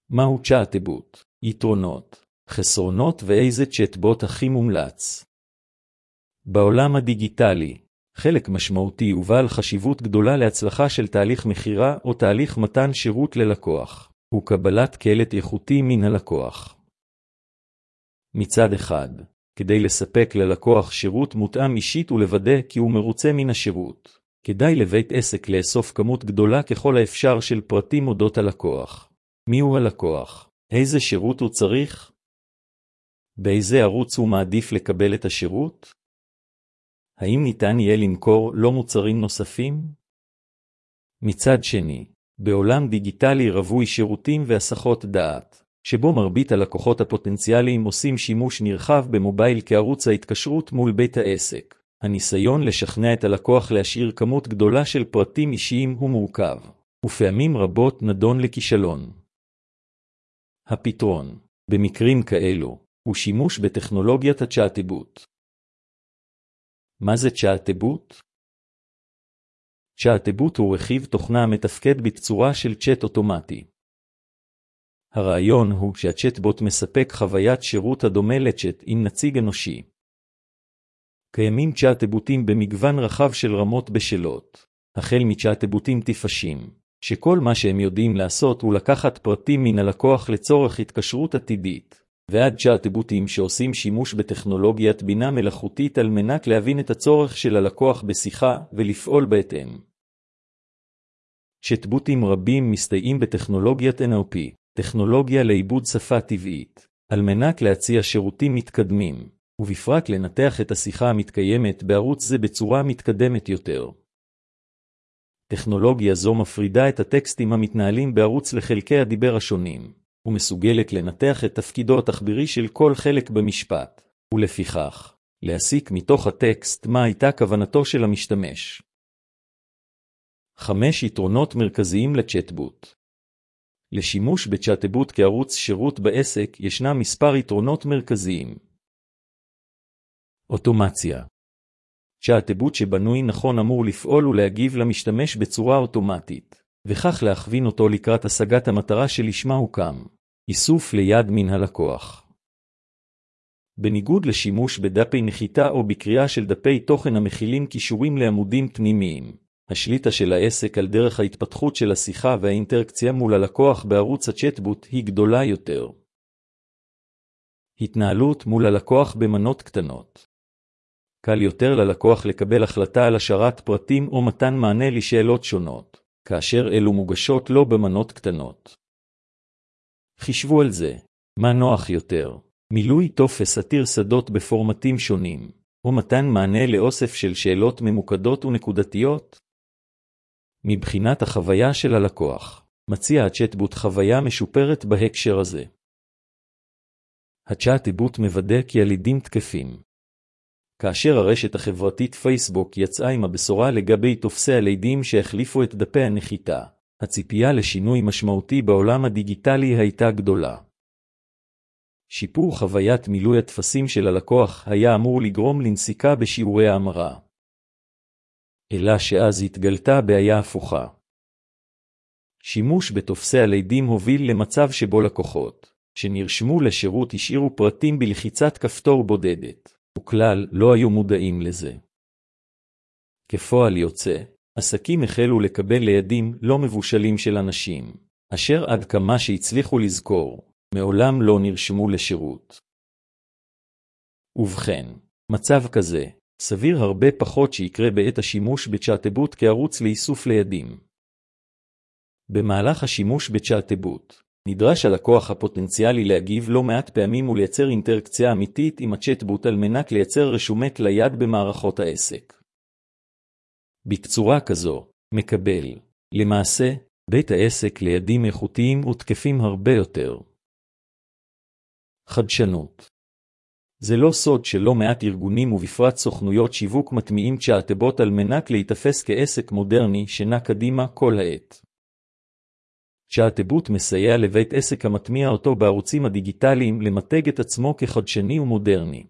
מהו צ'אטבוט? יתרונות, חסרונות ואיזה צ'אטבוט הכי מומלץ. בעולם הדיגיטלי, חלק משמעותי ובעל חשיבות גדולה להצלחה של תהליך מחירה או תהליך מתן שירות ללקוח, הוא קבלת קלט איכותי מן הלקוח. מצד אחד, כדי לספק ללקוח שירות מותאם אישית ולוודא כי הוא מרוצה מן השירות, כדאי לבית עסק לאסוף כמות גדולה ככל האפשר של פרטים אודות הלקוח. מיהו הלקוח? איזה שירות הוא צריך? באיזה ערוץ הוא מעדיף לקבל את השירות? האם ניתן יהיה למכור לו מוצרים נוספים? מצד שני, בעולם דיגיטלי רווי שירותים והסחות דעת, שבו מרבית הלקוחות הפוטנציאליים עושים שימוש נרחב במובייל כערוץ ההתקשרות מול בית העסק. הניסיון לשכנע את הלקוח להשאיר כמות גדולה של פרטים אישיים הוא מורכב, ופעמים רבות נדון לכישלון. הפתרון, במקרים כאלו, הוא שימוש בטכנולוגיית הצ'אטבוט. מה זה צ'אטבוט? צ'אטבוט הוא רכיב תוכנה המתפקד בצורה של צ'אט אוטומטי. הרעיון הוא שהצ'אטבוט מספק חוויית שירות הדומה לצ'אט עם נציג אנושי. קיימים צ'אטבוטים במגוון רחב של רמות בשלות, החל מצ'אטבוטים טיפשים, שכל מה שהם יודעים לעשות הוא לקחת פרטים מן הלקוח לצורך התקשרות עתידית, ועד צ'אטבוטים שעושים שימוש בטכנולוגיית בינה מלאכותית על מנת להבין את הצורך של הלקוח בשיחה ולפעול בהתאם. צ'אטבוטים רבים מסתייעים בטכנולוגיית NLP, טכנולוגיה לעיבוד שפה טבעית, על מנת להציע שירותים מתקדמים, ובפרט לנתח את השיחה המתקיימת בערוץ זה בצורה מתקדמת יותר. טכנולוגיה זו מפרידה את הטקסטים המתנהלים בערוץ לחלקי הדיבר השונים, ומסוגלת לנתח את תפקידו התחבירי של כל חלק במשפט, ולפיכך, להסיק מתוך הטקסט מה הייתה כוונתו של המשתמש. 5 יתרונות מרכזיים לצ'אטבוט. לשימוש בצ'אטבוט כערוץ שירות בעסק ישנם מספר יתרונות מרכזיים. אוטומציה. צ'אטבוט שבנוי נכון אמור לפעול ולהגיב למשתמש בצורה אוטומטית, וכך להכווין אותו לקראת השגת המטרה שלשמה הוקם, איסוף ליד מן הלקוח. בניגוד לשימוש בדפי נחיתה או בקריאה של דפי תוכן המכילים קישורים לעמודים פנימיים, השליטה של העסק על דרך ההתפתחות של השיחה והאינטראקציה מול הלקוח בערוץ הצ'אטבוט היא גדולה יותר. התנהלות מול הלקוח במנות קטנות. קל יותר ללקוח לקבל החלטה על השארת פרטים או מתן מענה לשאלות שונות, כאשר אלו מוגשות לו במנות קטנות. חישבו על זה, מה נוח יותר, מילוי טופס עתיר שדות בפורמטים שונים, או מתן מענה לאוסף של שאלות ממוקדות ונקודתיות? מבחינת החוויה של הלקוח, מציע הצ'אטבוט חוויה משופרת בהקשר הזה. הצ'אטבוט מוודא כי הלידים תקפים. כאשר הרשת החברתית פייסבוק יצאה עם הבשורה לגבי תופסי הלידים שהחליפו את דפי הנחיתה, הציפייה לשינוי משמעותי בעולם הדיגיטלי הייתה גדולה. שיפור חוויית מילוי הטפסים של הלקוח היה אמור לגרום לנסיקה בשיעורי ההמרה. אלא שאז התגלתה בעיה הפוכה. שימוש בתופסי הלידים הוביל למצב שבו לקוחות, שנרשמו לשירות השאירו פרטים בלחיצת כפתור בודדת, וכלל לא היו מודעים לזה. כפועל יוצא, עסקים החלו לקבל לידים לא מבושלים של אנשים, אשר עד כמה שהצליחו לזכור, מעולם לא נרשמו לשירות. ובכן, מצב כזה, סביר הרבה פחות שיקרה בעת השימוש בצ'אטבוט כערוץ לאיסוף לידים. במהלך השימוש בצ'אטבוט, נדרש הלקוח הפוטנציאלי להגיב לא מעט פעמים ולייצר אינטראקציה אמיתית עם הצ'אטבוט על מנת לייצר רשומת ליד במערכות העסק. בצורה כזו, מקבל, למעשה, בית העסק לידים איכותיים ותקפים הרבה יותר. חדשנות. זה לא סוד שלא מעט ארגונים ובפרט סוכנויות שיווק מטמיעים צ'אטבוט על מנת להתאפס כעסק מודרני שנע קדימה כל העת. צ'אטבוט מסייע לבית עסק המטמיע אותו בערוצים הדיגיטליים למתג את עצמו כחדשני ומודרני.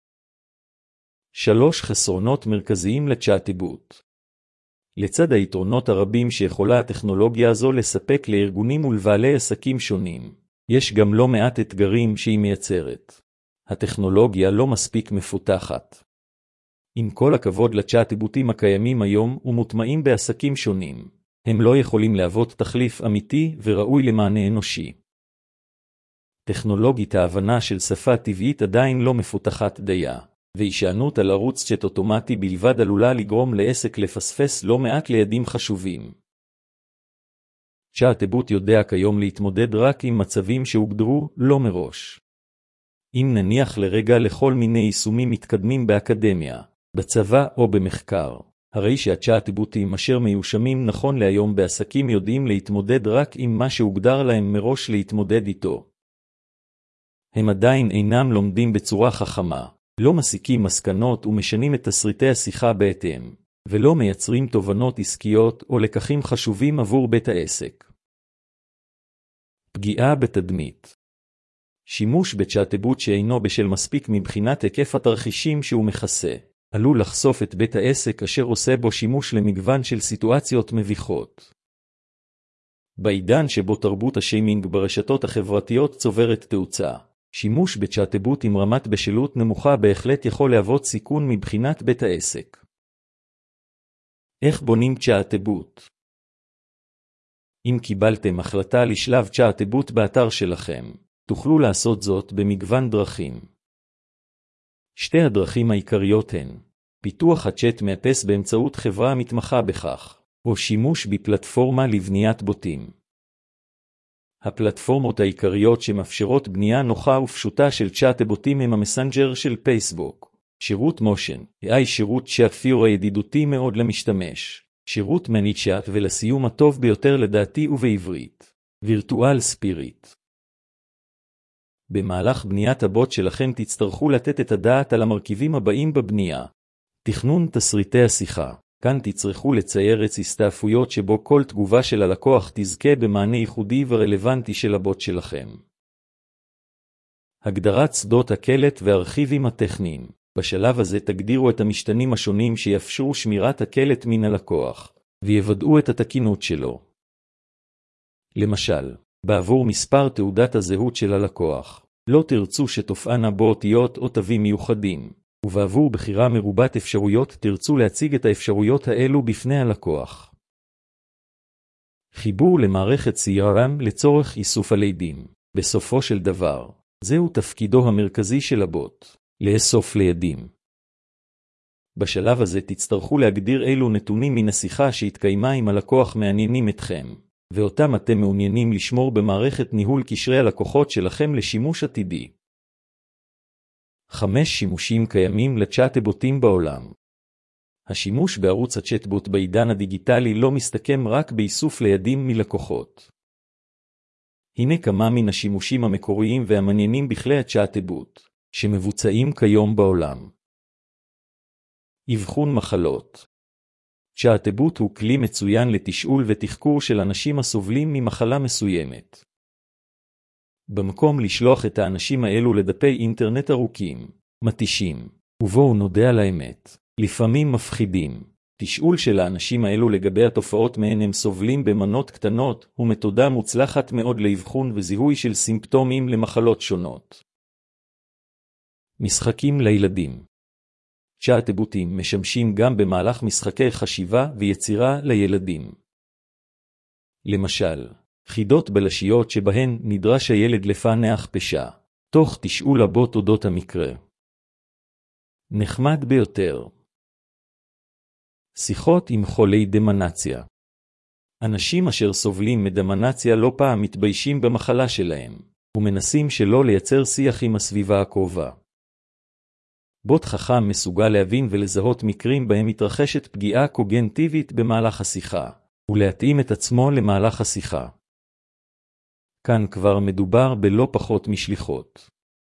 3 חסרונות מרכזיים לצ'אטבוט. לצד היתרונות הרבים שיכולה הטכנולוגיה הזו לספק לארגונים ולבעלי עסקים שונים, יש גם לא מעט אתגרים שהיא מייצרת. הטכנולוגיה לא מספיק מפותחת. עם כל הכבוד לצ'אטבוטים הקיימים היום ומוטמעים בעסקים שונים, הם לא יכולים להוות תחליף אמיתי וראוי למענה אנושי. טכנולוגית ההבנה של שפה טבעית עדיין לא מפותחת דיה, והישענות על ערוץ צ'אט אוטומטי בלבד עלולה לגרום לעסק לפספס לא מעט ליעדים חשובים. צ'אטבוט יודע כיום להתמודד רק עם מצבים שהוגדרו לא מראש. אם נניח לרגע לכל מיני יישומים מתקדמים באקדמיה, בצבא או במחקר, הרי שהצ'אטבוטים אשר מיושמים נכון להיום בעסקים יודעים להתמודד רק עם מה שהוגדר להם מראש להתמודד איתו. הם עדיין אינם לומדים בצורה חכמה, לא מסיקים מסקנות ומשנים את תסריטי השיחה בהתאם, ולא מייצרים תובנות עסקיות או לקחים חשובים עבור בית העסק. פגיעה בתדמית. שימוש בצ'אטבוט שאינו בשל מספיק מבחינת היקף התרחישים שהוא מכסה, עלול לחשוף את בית העסק אשר עושה בו שימוש למגוון של סיטואציות מביכות. בעידן שבו תרבות השיימינג ברשתות החברתיות צוברת תאוצה, שימוש בצ'אטבוט עם רמת בשלות נמוכה בהחלט יכול להוות סיכון מבחינת בית העסק. איך בונים צ'אטבוט? אם קיבלתם החלטה לשלב צ'אטבוט באתר שלכם, תוכלו לעשות זאת במגוון דרכים. שתי הדרכים העיקריות הן פיתוח הצ'אט מאפס באמצעות חברה המתמחה בכך, או שימוש בפלטפורמה לבניית בוטים. הפלטפורמות העיקריות שמאפשרות בנייה נוחה ופשוטה של צ'אטבוטים הם המסנג'ר של פייסבוק, שירות מושן, AI שירות צ'אט פיור הידידותי מאוד למשתמש, שירות מניצ'אט ולסיום הטוב ביותר לדעתי ובעברית, וירטואל ספיריט. במהלך בניית הבוט שלכם תצטרכו לתת את הדעת על המרכיבים הבאים בבנייה. תכנון תסריטי השיחה. כאן תצטרכו לצייר רצף הסתעפויות שבו כל תגובה של הלקוח תזכה במענה ייחודי ורלוונטי של הבוט שלכם. הגדרת שדות הקלט והארכיבים הטכניים. בשלב הזה תגדירו את המשתנים השונים שיאפשרו שמירת הקלט מן הלקוח, ויוודאו את התקינות שלו. למשל, בעבור מספר תעודת הזהות של הלקוח, לא תרצו שתופענה בו אותיות או תווים מיוחדים, ובעבור בחירה מרובת אפשרויות תרצו להציג את האפשרויות האלו בפני הלקוח. חיבור למערכת CRM לצורך איסוף הלידים. בסופו של דבר, זהו תפקידו המרכזי של הבוט, לאסוף לידים. בשלב הזה תצטרכו להגדיר אילו נתונים מן השיחה שהתקיימה עם הלקוח מעניינים אתכם, ואותם אתם מעוניינים לשמור במערכת ניהול קשרי הלקוחות שלכם לשימוש עתידי. 5 שימושים קיימים לצ'אטבוטים בעולם. השימוש בערוץ הצ'אטבוט בעידן הדיגיטלי לא מסתכם רק באיסוף לידים מלקוחות. הנה כמה מן השימושים המקוריים והמעניינים בכלי הצ'אטבוט, שמבוצעים כיום בעולם. אבחון מחלות. צ'אטבוט הוא כלי מצוין לתשאול ותחקור של אנשים הסובלים ממחלה מסוימת. במקום לשלוח את האנשים האלו לדפי אינטרנט ארוכים, מתישים, ובואו נודה על האמת, לפעמים מפחידים. תשאול של האנשים האלו לגבי התופעות מהן הם סובלים במנות קטנות, ומתודה מוצלחת מאוד לאבחון וזיהוי של סימפטומים למחלות שונות. משחקים לילדים. צ'אטבוטים משמשים גם במהלך משחקי חשיבה ויצירה לילדים. למשל, חידות בלשיות שבהן נדרש הילד לפענח פשע, תוך תשאול הבוט אודות המקרה. נחמד ביותר. שיחות עם חולי דמנציה. אנשים אשר סובלים מדמנציה לא פעם מתביישים במחלה שלהם, ומנסים שלא לייצר שיח עם הסביבה הקרובה. בוט חכם מסוגל להבין ולזהות מקרים בהם מתרחשת פגיעה קוגניטיבית במהלך השיחה, ולהתאים את עצמו למהלך השיחה. כאן כבר מדובר בלא פחות משליחות.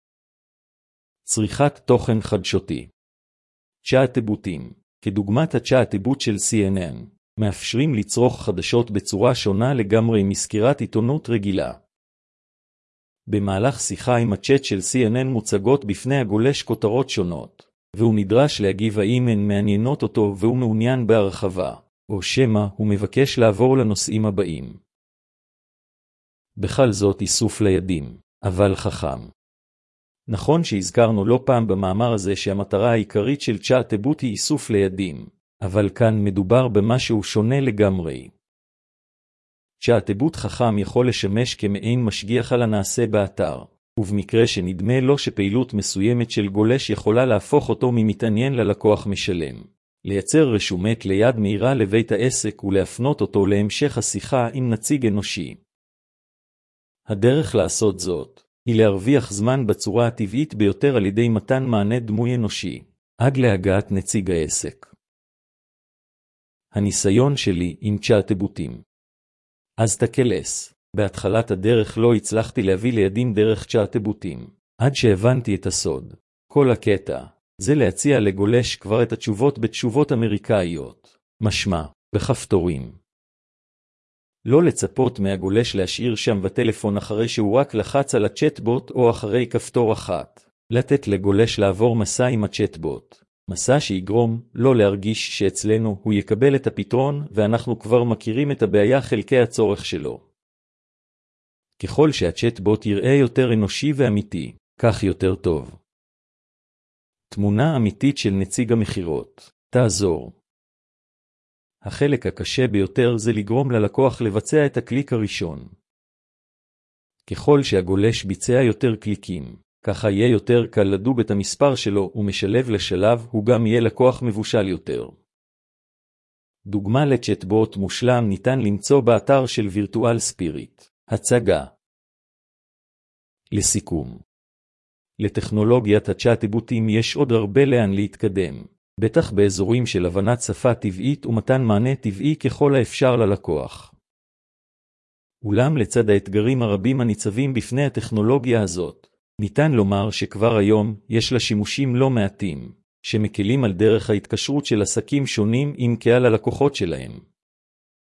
צריכת תוכן חדשותי. צ'אטבוטים, כדוגמת הצ'אטבוט של CNN, מאפשרים לצרוך חדשות בצורה שונה לגמרי מסקירת עיתונות רגילה. במהלך שיחה עם הצ'אט של CNN מוצגות בפני הגולש כותרות שונות, והוא נדרש להגיב האם הן מעניינות אותו והוא מעוניין בהרחבה, או שמא הוא מבקש לעבור לנושאים הבאים. בכלל זאת איסוף לידים, אבל חכם. נכון שהזכרנו לא פעם במאמר הזה שהמטרה העיקרית של צ'אט-בוט היא איסוף לידים, אבל כאן מדובר במשהו שונה לגמרי. צ'אט-בוט חכם יכול לשמש כמעין משגיח על הנעשה באתר, ובמקרה שנדמה לו שפעילות מסוימת של גולש יכולה להפוך אותו ממתעניין ללקוח משלם, לייצר רשומת ליד מהירה לבית העסק ולהפנות אותו להמשך השיחה עם נציג אנושי. הדרך לעשות זאת היא להרוויח זמן בצורה הטבעית ביותר על ידי מתן מענה דמוי אנושי, עד להגעת נציג העסק. הניסיון שלי עם צ'אט-בוטים. אז תקלס, בהתחלת הדרך לא הצלחתי להביא לידים דרך צ'אט-בוטים, עד שהבנתי את הסוד. כל הקטע זה להציע לגולש כבר את התשובות בתשובות אמריקאיות, משמע, בכפתורים. לא לצפות מהגולש להשאיר שם בטלפון אחרי שהוא רק לחץ על הצ'אט-בוט או אחרי כפתור אחת. לתת לגולש לעבור מסע עם הצ'אט-בוט. מסע שיגרום לא להרגיש שאצלנו הוא יקבל את הפתרון ואנחנו כבר מכירים את הבעיה חלקי הצורך שלו. ככל שהצ'אט-בוט יראה יותר אנושי ואמיתי, כך יותר טוב. תמונה אמיתית של נציג המחירות, תעזור. החלק הקשה ביותר זה לגרום ללקוח לבצע את הקליק הראשון. ככל שהגולש ביצע יותר קליקים, ככה יהיה יותר קל לדוג את המספר שלו ומשלב לשלב הוא גם יהיה לקוח מבושל יותר. דוגמה לצ'אט-בוט מושלם ניתן למצוא באתר של וירטואל ספיריט. הצגה. לסיכום. לטכנולוגיית הצ'אט-בוטים יש עוד הרבה לאן להתקדם, בטח באזורים של הבנת שפה טבעית ומתן מענה טבעי ככל האפשר ללקוח. אולם לצד האתגרים הרבים הניצבים בפני הטכנולוגיה הזאת, ניתן לומר שכבר היום יש לה שימושים לא מעטים, שמקלים על דרך ההתקשרות של עסקים שונים עם קהל הלקוחות שלהם.